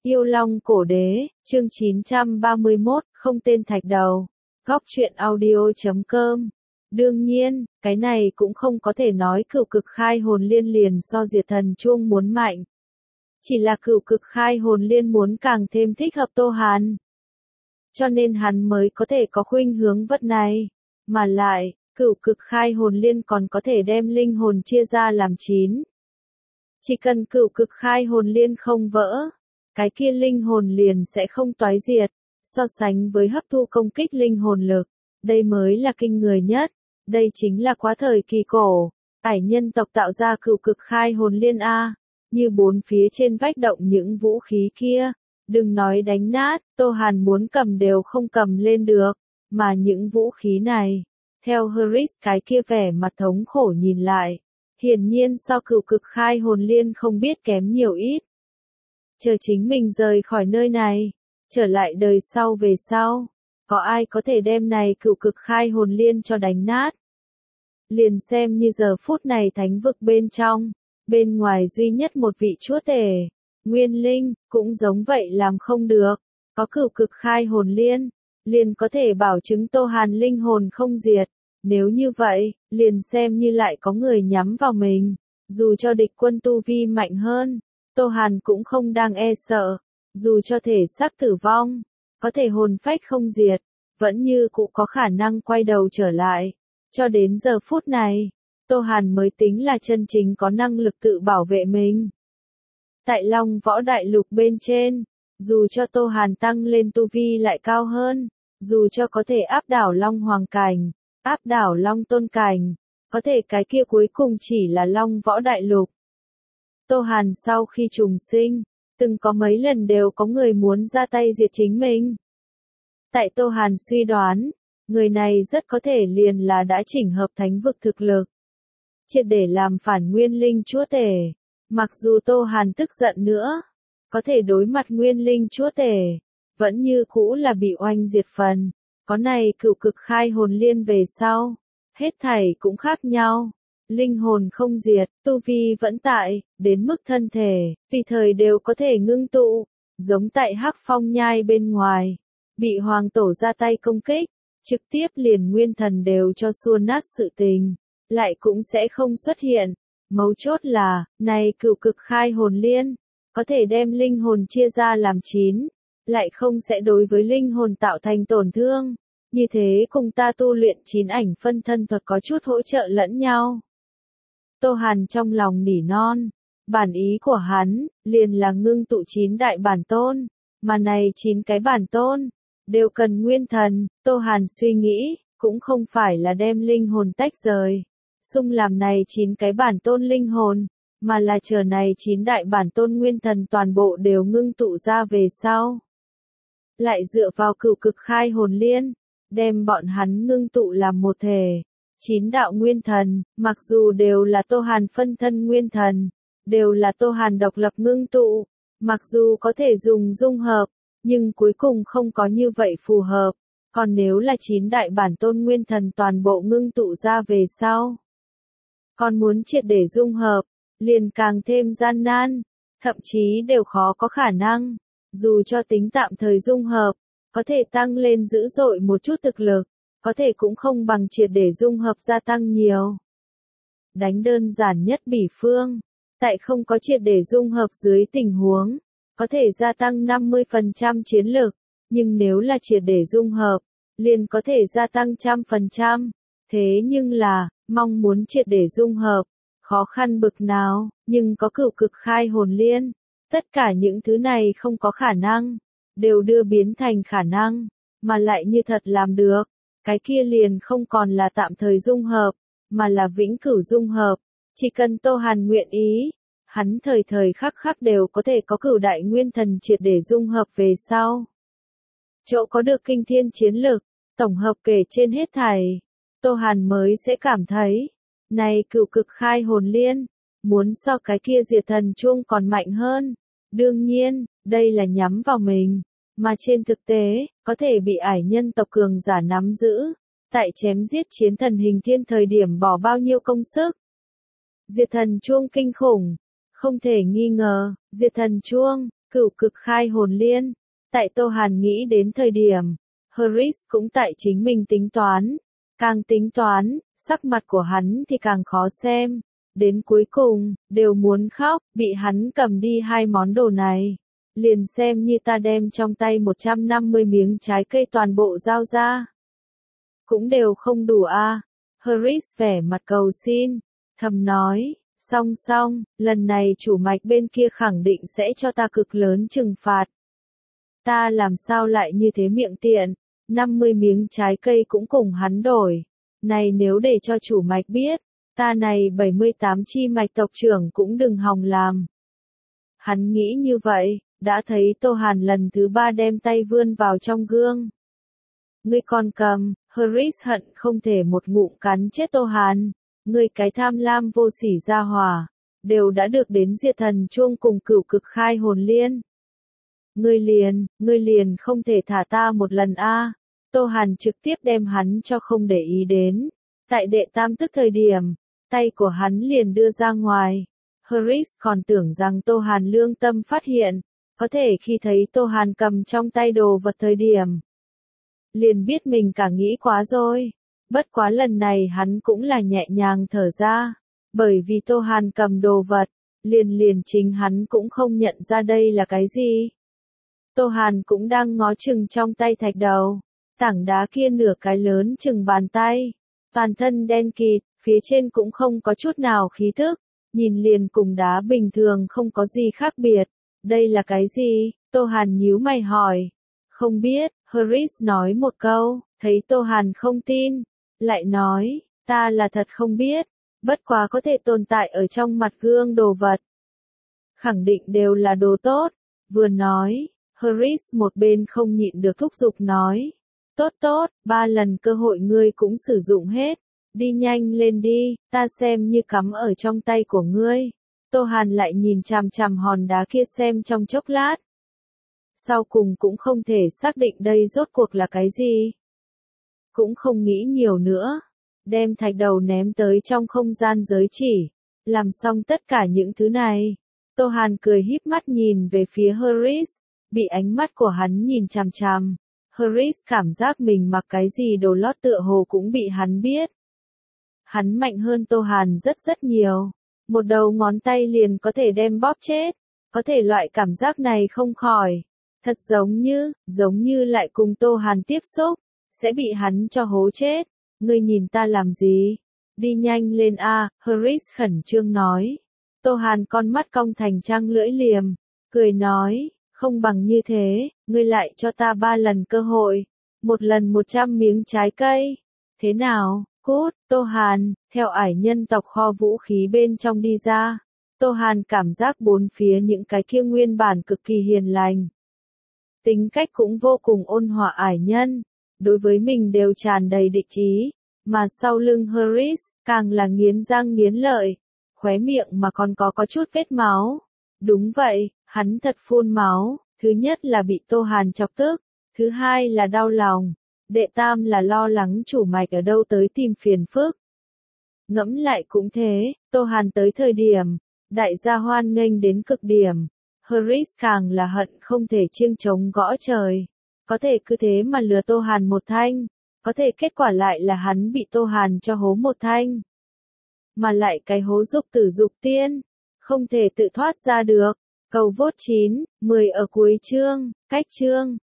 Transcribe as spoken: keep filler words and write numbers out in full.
Yêu Long Cổ Đế, chương chín trăm ba mươi mốt, không tên thạch đầu. Góc truyện audio chấm com. Đương nhiên, cái này cũng không có thể nói cửu cực khai hồn liên liền so diệt thần chuông muốn mạnh. Chỉ là cửu cực khai hồn liên muốn càng thêm thích hợp Tô Hàn. Cho nên hắn mới có thể có khuynh hướng vật này. Mà lại, cửu cực khai hồn liên còn có thể đem linh hồn chia ra làm chín. Chỉ cần cửu cực khai hồn liên không vỡ, cái kia linh hồn liền sẽ không toái diệt. So sánh với hấp thu công kích linh hồn lực, đây mới là kinh người nhất. Đây chính là quá thời kỳ cổ, ải nhân tộc tạo ra cửu cực khai hồn liên A. Như bốn phía trên vách động những vũ khí kia, đừng nói đánh nát, Tô Hàn muốn cầm đều không cầm lên được. Mà những vũ khí này, theo Harris cái kia vẻ mặt thống khổ nhìn lại, hiển nhiên so cửu cực khai hồn liên không biết kém nhiều ít. Chờ chính mình rời khỏi nơi này, trở lại đời sau về sau, có ai có thể đem này cửu cực khai hồn liên cho đánh nát. Liền xem như giờ phút này thánh vực bên trong, bên ngoài duy nhất một vị chúa tể, Nguyên Linh, cũng giống vậy làm không được, có cửu cực khai hồn liên, liền có thể bảo chứng Tô Hàn linh hồn không diệt. Nếu như vậy, liền xem như lại có người nhắm vào mình, dù cho địch quân tu vi mạnh hơn, Tô Hàn cũng không đang e sợ, dù cho thể xác tử vong, có thể hồn phách không diệt, vẫn như cũng có khả năng quay đầu trở lại. Cho đến giờ phút này, Tô Hàn mới tính là chân chính có năng lực tự bảo vệ mình. Tại Long Võ Đại Lục bên trên, dù cho Tô Hàn tăng lên tu vi lại cao hơn, dù cho có thể áp đảo Long Hoàng Cảnh, áp đảo Long Tôn Cảnh, có thể cái kia cuối cùng chỉ là Long Võ Đại Lục. Tô Hàn sau khi trùng sinh, từng có mấy lần đều có người muốn ra tay diệt chính mình. Tại Tô Hàn suy đoán, người này rất có thể liền là đã chỉnh hợp thánh vực thực lực, triệt để làm phản Nguyên Linh chúa tể. Mặc dù Tô Hàn tức giận nữa, có thể đối mặt Nguyên Linh chúa tể, vẫn như cũ là bị oanh diệt phần. Có này cửu cực khai hồn liên về sau, hết thảy cũng khác nhau. Linh hồn không diệt, tu vi vẫn tại, đến mức thân thể, tùy thời đều có thể ngưng tụ, giống tại Hắc Phong Nhai bên ngoài, bị hoàng tổ ra tay công kích, trực tiếp liền nguyên thần đều cho xua nát sự tình, lại cũng sẽ không xuất hiện. Mấu chốt là, này cửu cực khai hồn liên, có thể đem linh hồn chia ra làm chín, lại không sẽ đối với linh hồn tạo thành tổn thương. Như thế cùng ta tu luyện chín ảnh phân thân thuật có chút hỗ trợ lẫn nhau. Tô Hàn trong lòng nỉ non, bản ý của hắn, liền là ngưng tụ chín đại bản tôn, mà này chín cái bản tôn, đều cần nguyên thần. Tô Hàn suy nghĩ, cũng không phải là đem linh hồn tách rời, xung làm này chín cái bản tôn linh hồn, mà là chờ này chín đại bản tôn nguyên thần toàn bộ đều ngưng tụ ra về sau. Lại dựa vào cửu cực khai hồn liên, đem bọn hắn ngưng tụ làm một thể. Chín đạo nguyên thần, mặc dù đều là Tô Hàn phân thân nguyên thần, đều là Tô Hàn độc lập ngưng tụ, mặc dù có thể dùng dung hợp, nhưng cuối cùng không có như vậy phù hợp. Còn nếu là chín đại bản tôn nguyên thần toàn bộ ngưng tụ ra về sau, còn muốn triệt để dung hợp, liền càng thêm gian nan, thậm chí đều khó có khả năng. Dù cho tính tạm thời dung hợp, có thể tăng lên dữ dội một chút thực lực, có thể cũng không bằng triệt để dung hợp gia tăng nhiều. Đánh đơn giản nhất bỉ phương, tại không có triệt để dung hợp dưới tình huống, có thể gia tăng năm mươi phần trăm chiến lực, nhưng nếu là triệt để dung hợp, liền có thể gia tăng một trăm phần trăm. Thế nhưng là, mong muốn triệt để dung hợp, khó khăn bực nào, nhưng có cửu cực khai hồn liên, tất cả những thứ này không có khả năng, đều đưa biến thành khả năng, mà lại như thật làm được. Cái kia liền không còn là tạm thời dung hợp, mà là vĩnh cửu dung hợp. Chỉ cần Tô Hàn nguyện ý, hắn thời thời khắc khắc đều có thể có cửu đại nguyên thần triệt để dung hợp về sau. Chỗ có được kinh thiên chiến lực, tổng hợp kể trên hết thảy, Tô Hàn mới sẽ cảm thấy, này cửu cực khai hồn liên, muốn so cái kia diệt thần chuông còn mạnh hơn. Đương nhiên, đây là nhắm vào mình. Mà trên thực tế, có thể bị ải nhân tộc cường giả nắm giữ, tại chém giết chiến thần hình thiên thời điểm bỏ bao nhiêu công sức. Diệt thần chuông kinh khủng, không thể nghi ngờ, diệt thần chuông, Cửu cực khai hồn liên. Tại Tô Hàn nghĩ đến thời điểm, Harris cũng tại chính mình tính toán. Càng tính toán, sắc mặt của hắn thì càng khó xem. Đến cuối cùng, đều muốn khóc, bị hắn cầm đi hai món đồ này. Liền xem như ta đem trong tay một trăm năm mươi miếng trái cây toàn bộ giao ra. Cũng đều không đủ a. À. Harris vẻ mặt cầu xin, thầm nói, song song, lần này chủ mạch bên kia khẳng định sẽ cho ta cực lớn trừng phạt. Ta làm sao lại như thế miệng tiện, năm mươi miếng trái cây cũng cùng hắn đổi. Này nếu để cho chủ mạch biết, ta này bảy mươi tám chi mạch tộc trưởng cũng đừng hòng làm. Hắn nghĩ như vậy, đã thấy Tô Hàn lần thứ ba đem tay vươn vào trong gương. Ngươi còn cầm, Harris hận không thể một ngụm cắn chết Tô Hàn. Ngươi cái tham lam vô sỉ gia hỏa, đều đã được đến diệt thần chuông cùng cửu cực khai hồn liên. Ngươi liền, ngươi liền không thể thả ta một lần a. À. Tô Hàn trực tiếp đem hắn cho không để ý đến. Tại đệ tam tức thời điểm, tay của hắn liền đưa ra ngoài. Harris còn tưởng rằng Tô Hàn lương tâm phát hiện, có thể khi thấy Tô Hàn cầm trong tay đồ vật thời điểm. Liền biết mình cả nghĩ quá rồi. Bất quá lần này hắn cũng là nhẹ nhàng thở ra. Bởi vì Tô Hàn cầm đồ vật, liền liền chính hắn cũng không nhận ra đây là cái gì. Tô Hàn cũng đang ngó chừng trong tay thạch đầu. Tảng đá kia nửa cái lớn chừng bàn tay. Toàn thân đen kịt, phía trên cũng không có chút nào khí thức. Nhìn liền cùng đá bình thường không có gì khác biệt. Đây là cái gì? Tô Hàn nhíu mày hỏi. Không biết, Harris nói một câu, thấy Tô Hàn không tin. Lại nói, ta là thật không biết. Bất quá có thể tồn tại ở trong mặt gương đồ vật. Khẳng định đều là đồ tốt. Vừa nói, Harris một bên không nhịn được thúc giục nói. Tốt tốt, ba lần cơ hội ngươi cũng sử dụng hết. Đi nhanh lên đi, ta xem như cắm ở trong tay của ngươi. Tô Hàn lại nhìn chằm chằm hòn đá kia xem trong chốc lát. Sau cùng cũng không thể xác định đây rốt cuộc là cái gì. Cũng không nghĩ nhiều nữa. Đem thạch đầu ném tới trong không gian giới chỉ. Làm xong tất cả những thứ này. Tô Hàn cười híp mắt nhìn về phía Harris. Bị ánh mắt của hắn nhìn chằm chằm. Harris cảm giác mình mặc cái gì đồ lót tựa hồ cũng bị hắn biết. Hắn mạnh hơn Tô Hàn rất rất nhiều. Một đầu ngón tay liền có thể đem bóp chết. Có thể loại cảm giác này không khỏi. Thật giống như, giống như lại cùng Tô Hàn tiếp xúc. Sẽ bị hắn cho hố chết. Ngươi nhìn ta làm gì? Đi nhanh lên a, Harris khẩn trương nói. Tô Hàn con mắt cong thành trăng lưỡi liềm. Cười nói, không bằng như thế, ngươi lại cho ta ba lần cơ hội. Một lần một trăm miếng trái cây. Thế nào? Cút, Tô Hàn, theo ải nhân tộc kho vũ khí bên trong đi ra. Tô Hàn cảm giác bốn phía những cái kia nguyên bản cực kỳ hiền lành. Tính cách cũng vô cùng ôn hòa ải nhân. Đối với mình đều tràn đầy địch ý. Mà sau lưng Harris, càng là nghiến răng nghiến lợi. Khóe miệng mà còn có có chút vết máu. Đúng vậy, hắn thật phun máu. Thứ nhất là bị Tô Hàn chọc tức. Thứ hai là đau lòng. Đệ tam là lo lắng chủ mạch ở đâu tới tìm phiền phức. Ngẫm lại cũng thế, Tô Hàn tới thời điểm, đại gia hoan nghênh đến cực điểm. Harris càng là hận không thể chiêng trống gõ trời. Có thể cứ thế mà lừa Tô Hàn một thanh. Có thể kết quả lại là hắn bị Tô Hàn cho hố một thanh. Mà lại cái hố dục tử dục tiên. Không thể tự thoát ra được. Cầu vốt chín, mười ở cuối chương, cách chương.